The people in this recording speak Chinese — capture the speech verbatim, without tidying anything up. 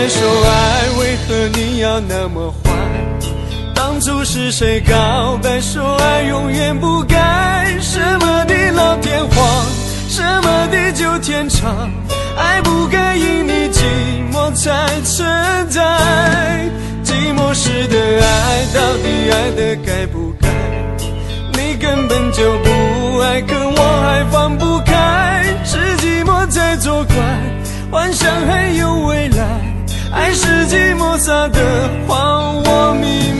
来说爱，为何你要那么坏？当初是谁告白说爱永远不改？什么的老天荒，什么的旧天长，爱不该因你寂寞才存在。寂寞时的爱，到底爱的该不该？你根本就不爱，可我还放不开。是寂寞在作怪，幻想还有未来，爱是寂寞撒的谎，我明白。